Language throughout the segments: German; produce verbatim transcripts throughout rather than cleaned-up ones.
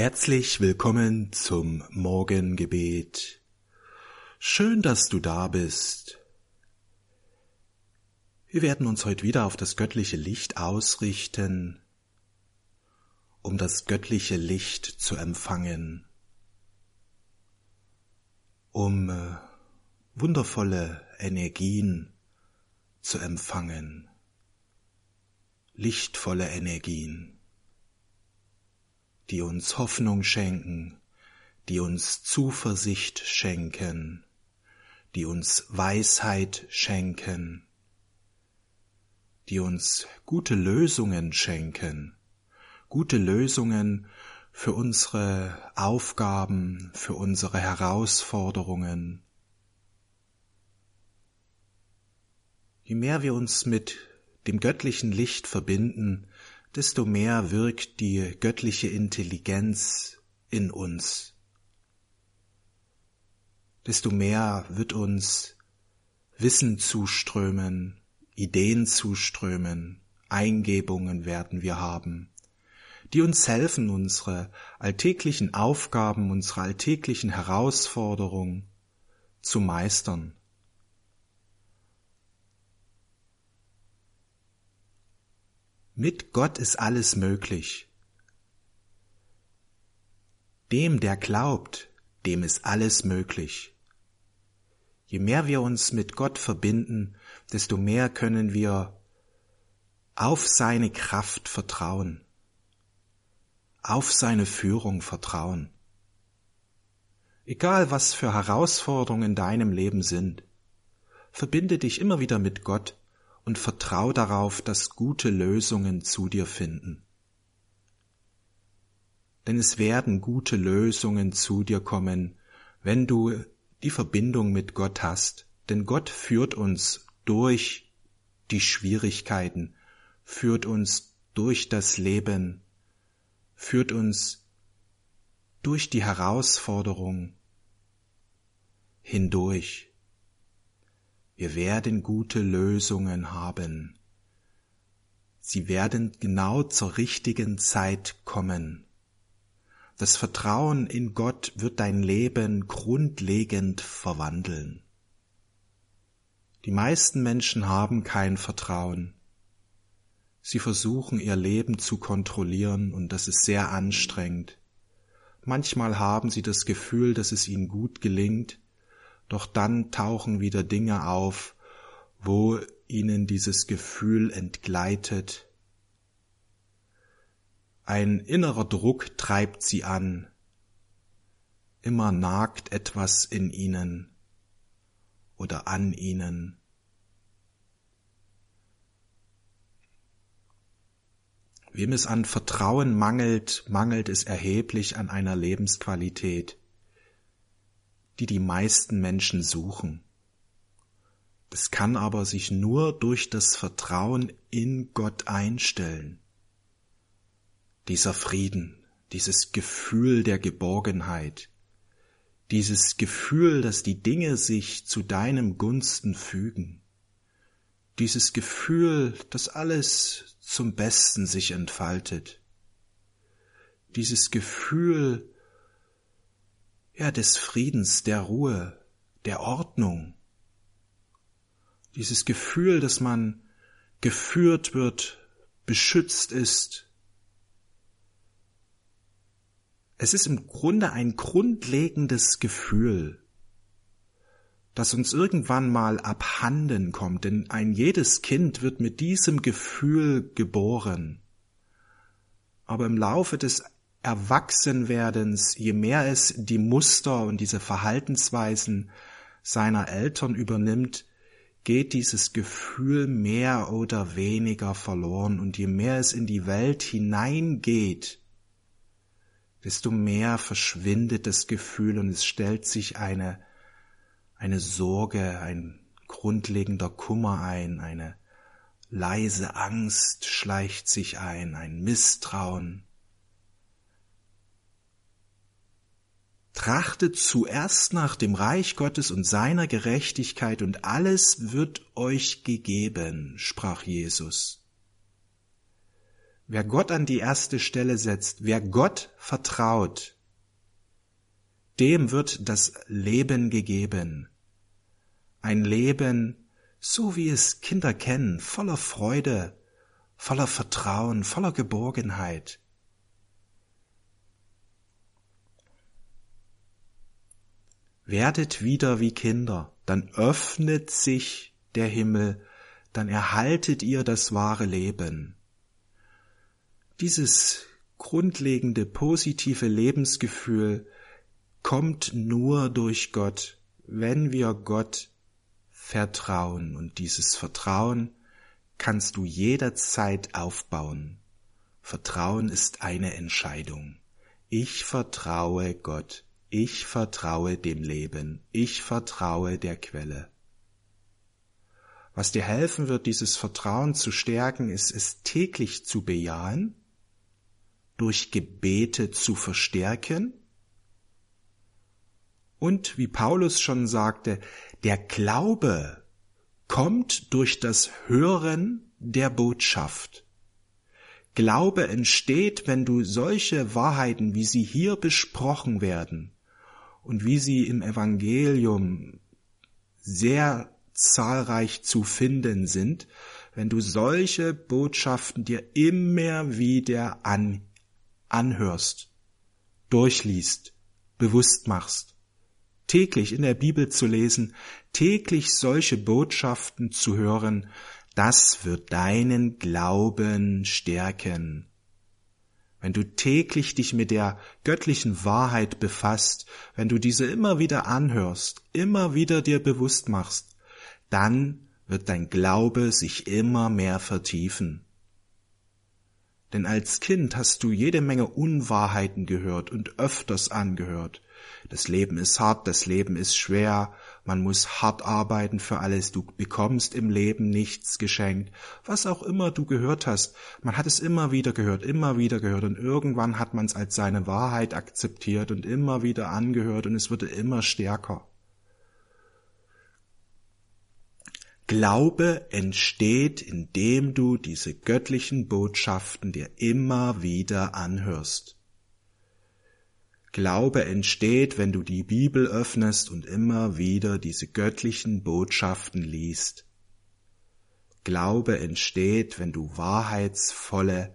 Herzlich willkommen zum Morgengebet. Schön, dass du da bist. Wir werden uns heute wieder auf das göttliche Licht ausrichten, um das göttliche Licht zu empfangen, um äh, wundervolle Energien zu empfangen, lichtvolle Energien, die uns Hoffnung schenken, die uns Zuversicht schenken, die uns Weisheit schenken, die uns gute Lösungen schenken, gute Lösungen für unsere Aufgaben, für unsere Herausforderungen. Je mehr wir uns mit dem göttlichen Licht verbinden, desto mehr wirkt die göttliche Intelligenz in uns. Desto mehr wird uns Wissen zuströmen, Ideen zuströmen, Eingebungen werden wir haben, die uns helfen, unsere alltäglichen Aufgaben, unsere alltäglichen Herausforderungen zu meistern. Mit Gott ist alles möglich. Dem, der glaubt, dem ist alles möglich. Je mehr wir uns mit Gott verbinden, desto mehr können wir auf seine Kraft vertrauen, auf seine Führung vertrauen. Egal, was für Herausforderungen in deinem Leben sind, verbinde dich immer wieder mit Gott und vertrau darauf, dass gute Lösungen zu dir finden. Denn es werden gute Lösungen zu dir kommen, wenn du die Verbindung mit Gott hast. Denn Gott führt uns durch die Schwierigkeiten, führt uns durch das Leben, führt uns durch die Herausforderung hindurch. Wir werden gute Lösungen haben. Sie werden genau zur richtigen Zeit kommen. Das Vertrauen in Gott wird dein Leben grundlegend verwandeln. Die meisten Menschen haben kein Vertrauen. Sie versuchen, ihr Leben zu kontrollieren, und das ist sehr anstrengend. Manchmal haben sie das Gefühl, dass es ihnen gut gelingt, doch dann tauchen wieder Dinge auf, wo ihnen dieses Gefühl entgleitet. Ein innerer Druck treibt sie an. Immer nagt etwas in ihnen oder an ihnen. Wem es an Vertrauen mangelt, mangelt es erheblich an einer Lebensqualität, die die meisten Menschen suchen. Das kann aber sich nur durch das Vertrauen in Gott einstellen. Dieser Frieden, dieses Gefühl der Geborgenheit, dieses Gefühl, dass die Dinge sich zu deinem Gunsten fügen, dieses Gefühl, dass alles zum Besten sich entfaltet, dieses Gefühl, ja, des Friedens, der Ruhe, der Ordnung. Dieses Gefühl, dass man geführt wird, beschützt ist. Es ist im Grunde ein grundlegendes Gefühl, das uns irgendwann mal abhanden kommt, denn ein jedes Kind wird mit diesem Gefühl geboren. Aber im Laufe des Erwachsenwerdens, je mehr es die Muster und diese Verhaltensweisen seiner Eltern übernimmt, geht dieses Gefühl mehr oder weniger verloren. Und je mehr es in die Welt hineingeht, desto mehr verschwindet das Gefühl und es stellt sich eine, eine Sorge, ein grundlegender Kummer ein, eine leise Angst schleicht sich ein, ein Misstrauen. Trachtet zuerst nach dem Reich Gottes und seiner Gerechtigkeit, und alles wird euch gegeben, sprach Jesus. wer Gott an die erste Stelle setzt, wer Gott vertraut, dem wird das Leben gegeben. Ein Leben, so wie es Kinder kennen, voller Freude, voller Vertrauen, voller Geborgenheit. Werdet wieder wie Kinder, dann öffnet sich der Himmel, dann erhaltet ihr das wahre Leben. Dieses grundlegende, positive Lebensgefühl kommt nur durch Gott, wenn wir Gott vertrauen. Und dieses Vertrauen kannst du jederzeit aufbauen. Vertrauen ist eine Entscheidung. Ich vertraue Gott. Ich vertraue dem Leben. Ich vertraue der Quelle. Was dir helfen wird, dieses Vertrauen zu stärken, ist es täglich zu bejahen, durch Gebete zu verstärken und, wie Paulus schon sagte, der Glaube kommt durch das Hören der Botschaft. Glaube entsteht, wenn du solche Wahrheiten, wie sie hier besprochen werden und wie sie im Evangelium sehr zahlreich zu finden sind, wenn du solche Botschaften dir immer wieder an, anhörst, durchliest, bewusst machst, täglich in der Bibel zu lesen, täglich solche Botschaften zu hören, das wird deinen Glauben stärken. Wenn du täglich dich mit der göttlichen Wahrheit befasst, wenn du diese immer wieder anhörst, immer wieder dir bewusst machst, dann wird dein Glaube sich immer mehr vertiefen. Denn als Kind hast du jede Menge Unwahrheiten gehört und öfters angehört. Das Leben ist hart, das Leben ist schwer, man muss hart arbeiten für alles, du bekommst im Leben nichts geschenkt. Was auch immer du gehört hast, man hat es immer wieder gehört, immer wieder gehört und irgendwann hat man es als seine Wahrheit akzeptiert und immer wieder angehört und es wurde immer stärker. Glaube entsteht, indem du diese göttlichen Botschaften dir immer wieder anhörst. Glaube entsteht, wenn du die Bibel öffnest und immer wieder diese göttlichen Botschaften liest. Glaube entsteht, wenn du wahrheitsvolle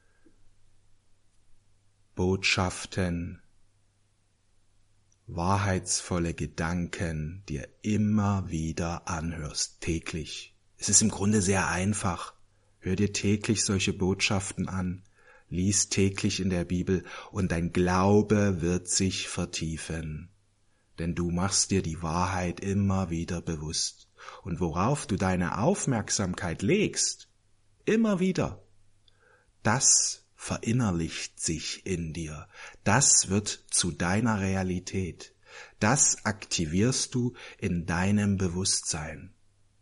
Botschaften, wahrheitsvolle Gedanken dir immer wieder anhörst, täglich. Es ist im Grunde sehr einfach. Hör dir täglich solche Botschaften an. Lies täglich in der Bibel und dein Glaube wird sich vertiefen, denn du machst dir die Wahrheit immer wieder bewusst. Und worauf du deine Aufmerksamkeit legst, immer wieder, das verinnerlicht sich in dir, das wird zu deiner Realität, das aktivierst du in deinem Bewusstsein.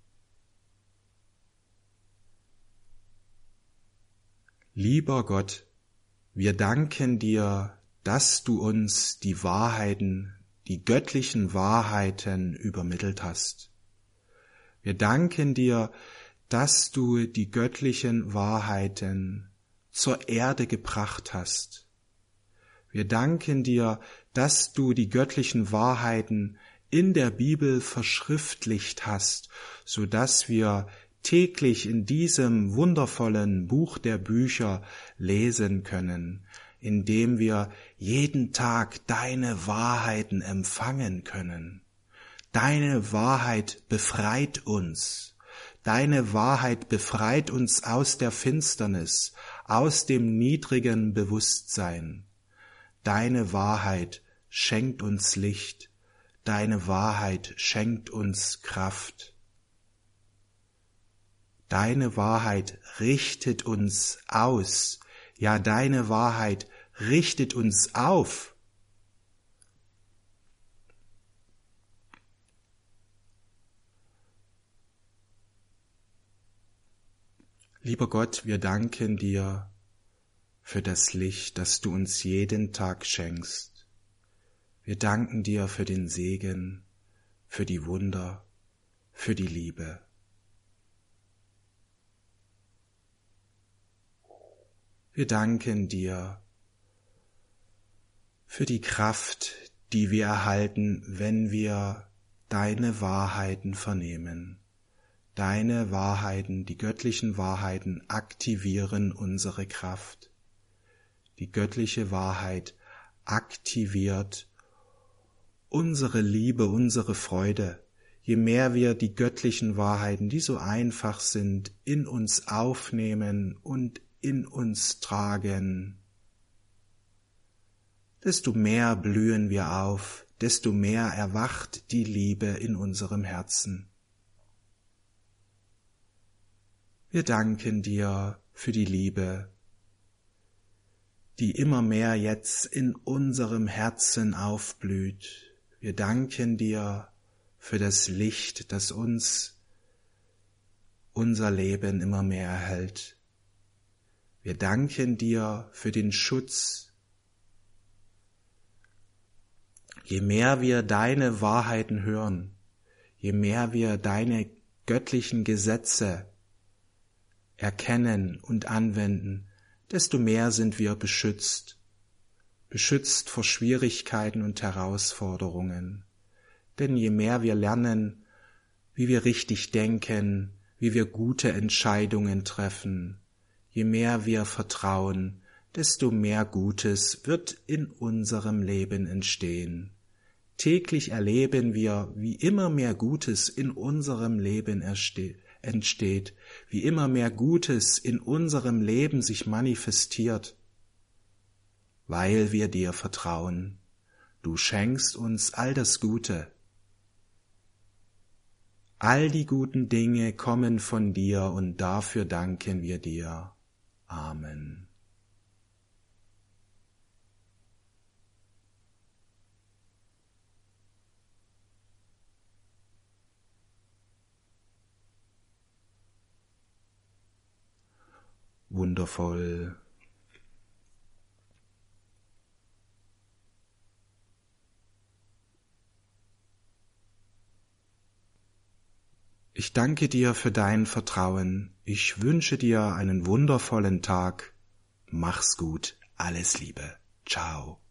Lieber Gott, wir danken dir, dass du uns die Wahrheiten, die göttlichen Wahrheiten übermittelt hast. Wir danken dir, dass du die göttlichen Wahrheiten zur Erde gebracht hast. Wir danken dir, dass du die göttlichen Wahrheiten in der Bibel verschriftlicht hast, so dass wir täglich in diesem wundervollen Buch der Bücher lesen können, indem wir jeden Tag deine Wahrheiten empfangen können. Deine Wahrheit befreit uns. Deine Wahrheit befreit uns aus der Finsternis, aus dem niedrigen Bewusstsein. Deine Wahrheit schenkt uns Licht. Deine Wahrheit schenkt uns Kraft. Deine Wahrheit richtet uns aus. Ja, deine Wahrheit richtet uns auf. Lieber Gott, wir danken dir für das Licht, das du uns jeden Tag schenkst. Wir danken dir für den Segen, für die Wunder, für die Liebe. Wir danken dir für die Kraft, die wir erhalten, wenn wir deine Wahrheiten vernehmen. Deine Wahrheiten, die göttlichen Wahrheiten aktivieren unsere Kraft. Die göttliche Wahrheit aktiviert unsere Liebe, unsere Freude. Je mehr wir die göttlichen Wahrheiten, die so einfach sind, in uns aufnehmen und in uns tragen, desto mehr blühen wir auf, desto mehr erwacht die Liebe in unserem Herzen. Wir danken dir für die Liebe, die immer mehr jetzt in unserem Herzen aufblüht. Wir danken dir für das Licht, das uns unser Leben immer mehr erhält. Wir danken dir für den Schutz. Je mehr wir deine Wahrheiten hören, je mehr wir deine göttlichen Gesetze erkennen und anwenden, desto mehr sind wir beschützt, beschützt vor Schwierigkeiten und Herausforderungen. Denn je mehr wir lernen, wie wir richtig denken, wie wir gute Entscheidungen treffen, je mehr wir vertrauen, desto mehr Gutes wird in unserem Leben entstehen. Täglich erleben wir, wie immer mehr Gutes in unserem Leben entsteht, wie immer mehr Gutes in unserem Leben sich manifestiert, weil wir dir vertrauen. Du schenkst uns all das Gute. All die guten Dinge kommen von dir und dafür danken wir dir. Amen. Wundervoll. Ich danke dir für dein Vertrauen. Ich wünsche dir einen wundervollen Tag. Mach's gut. Alles Liebe. Ciao.